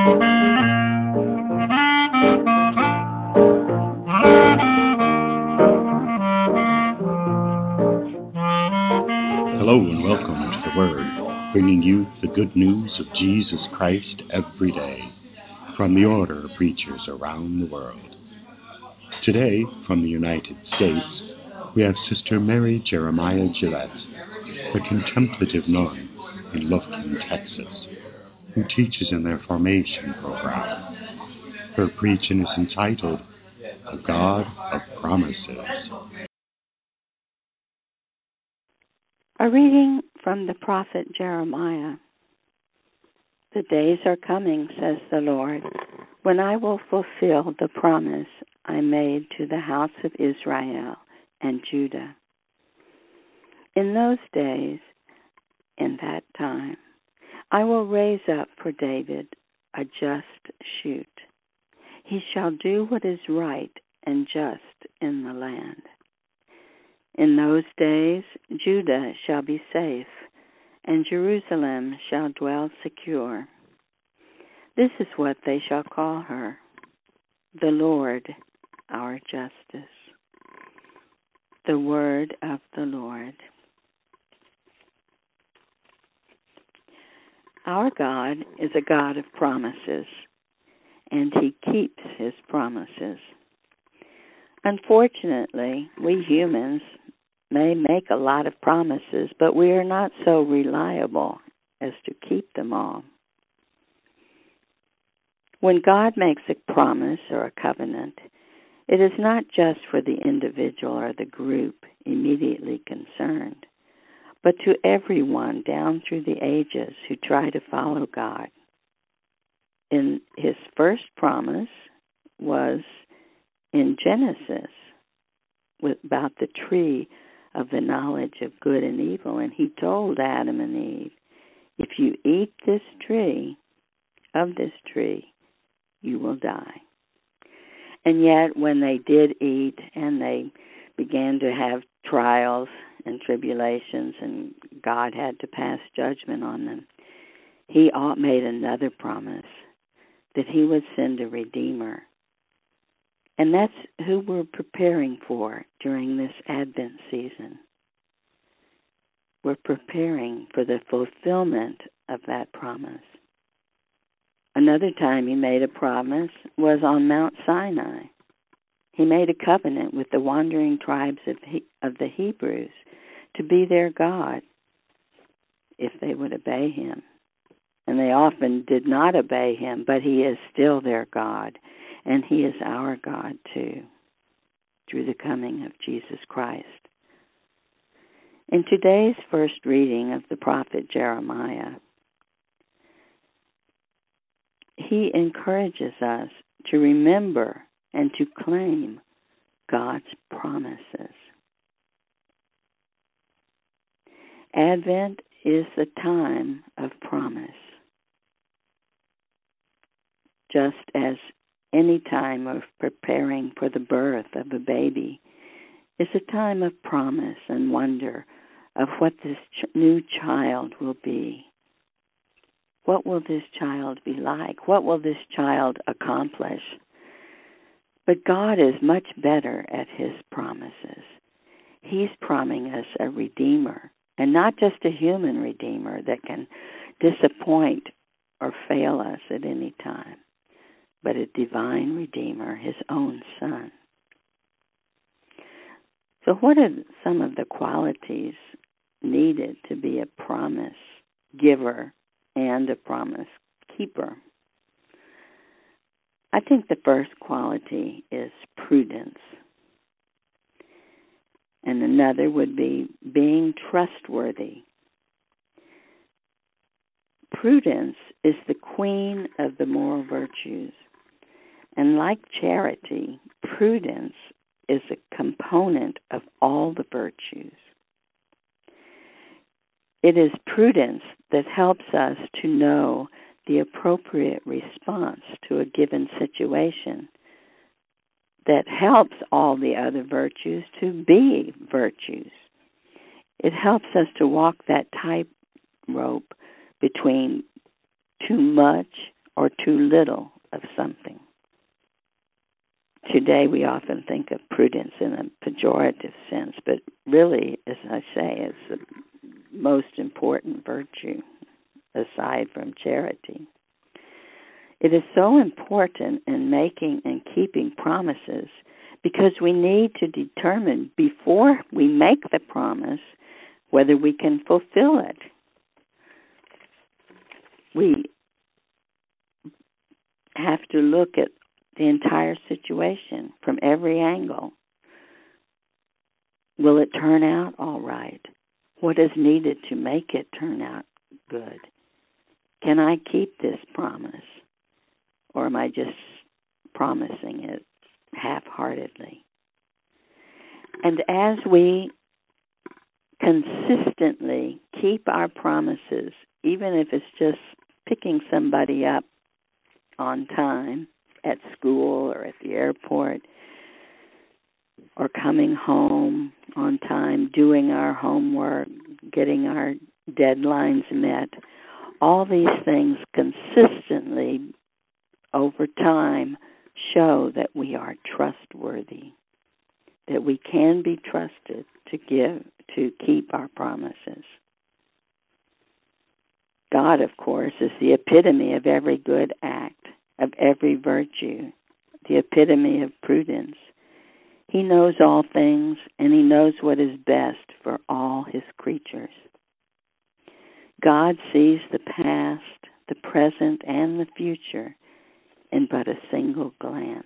Hello and welcome to The Word, bringing you the good news of Jesus Christ every day from the order of preachers around the world. Today, from the United States, we have Sister Mary Jeremiah Gillette, a contemplative nun in Lufkin, Texas, who teaches in their formation program. Her preaching is entitled, "A God of Promises." A reading from the prophet Jeremiah. The days are coming, says the Lord, when I will fulfill the promise I made to the house of Israel and Judah. In those days, in that time, I will raise up for David a just shoot. He shall do what is right and just in the land. In those days, Judah shall be safe, and Jerusalem shall dwell secure. This is what they shall call her, the Lord, our justice. The word of the Lord. Our God is a God of promises, and He keeps His promises. Unfortunately, we humans may make a lot of promises, but we are not so reliable as to keep them all. When God makes a promise or a covenant, it is not just for the individual or the group immediately concerned, but to everyone down through the ages who try to follow God. In His first promise was in Genesis about the tree of the knowledge of good and evil, and He told Adam and Eve, if you eat this tree, you will die. And yet when they did eat and they began to have trials and tribulations and God had to pass judgment on them, He made another promise that He would send a Redeemer. And that's who we're preparing for during this Advent season. We're preparing for the fulfillment of that promise. Another time He made a promise was on Mount Sinai. He made a covenant with the wandering tribes of the Hebrews to be their God if they would obey Him. And they often did not obey Him, but He is still their God. And He is our God, too, through the coming of Jesus Christ. In today's first reading of the prophet Jeremiah, he encourages us to remember and to claim God's promises. Advent is the time of promise. Just as any time of preparing for the birth of a baby is a time of promise and wonder of what this new child will be. What will this child be like? What will this child accomplish? But God is much better at His promises. He's promising us a Redeemer, and not just a human Redeemer that can disappoint or fail us at any time, but a divine Redeemer, His own Son. So what are some of the qualities needed to be a promise giver and a promise keeper? I think the first quality is prudence. And another would be being trustworthy. Prudence is the queen of the moral virtues. And like charity, prudence is a component of all the virtues. It is prudence that helps us to know the appropriate response to a given situation, that helps all the other virtues to be virtues. It helps us to walk that tightrope between too much or too little of something. Today we often think of prudence in a pejorative sense, but really, as I say, it's the most important virtue aside from charity. It is so important in making and keeping promises because we need to determine before we make the promise whether we can fulfill it. We have to look at the entire situation from every angle. Will it turn out all right? What is needed to make it turn out good? Can I keep this promise? Or am I just promising it half-heartedly? And as we consistently keep our promises, even if it's just picking somebody up on time at school or at the airport, or coming home on time, doing our homework, getting our deadlines met, all these things consistently over time show that we are trustworthy, that we can be trusted to keep our promises. God, of course, is the epitome of every good act, of every virtue, the epitome of prudence. He knows all things, and he knows what is best for all his creatures. God sees the past, the present, and the future in but a single glance.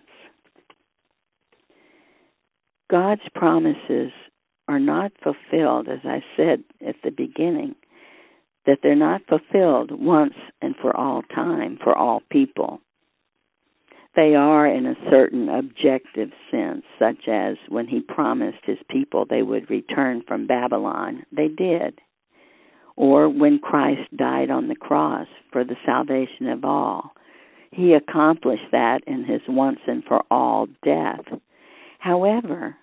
God's promises are not fulfilled, as I said at the beginning, that they're not fulfilled once and for all time, for all people. They are in a certain objective sense, such as when he promised his people they would return from Babylon. They did. Or when Christ died on the cross for the salvation of all. He accomplished that in his once and for all death. However,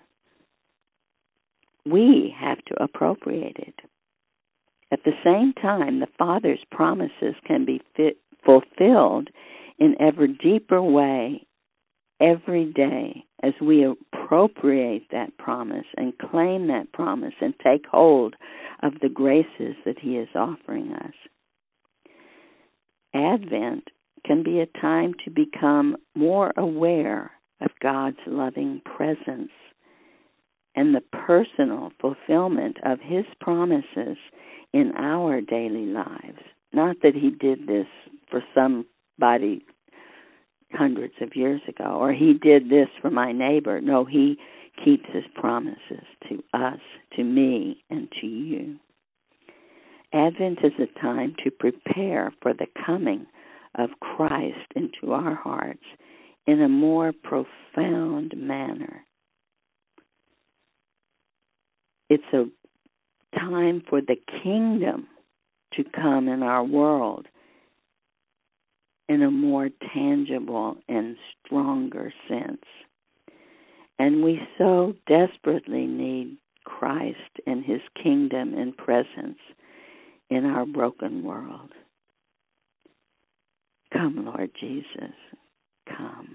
we have to appropriate it. At the same time, the Father's promises can be fulfilled in ever deeper way every day as we appropriate that promise and claim that promise and take hold of the graces that he is offering us. Advent can be a time to become more aware of God's loving presence and the personal fulfillment of his promises in our daily lives. Not that he did this for somebody hundreds of years ago, or he did this for my neighbor. No, he keeps his promises to us, to me, and to you. Advent is a time to prepare for the coming of Christ into our hearts in a more profound manner. It's a time for the kingdom to come in our world in a more tangible and stronger sense. And we so desperately need Christ and his kingdom and presence in our broken world. Come, Lord Jesus, come.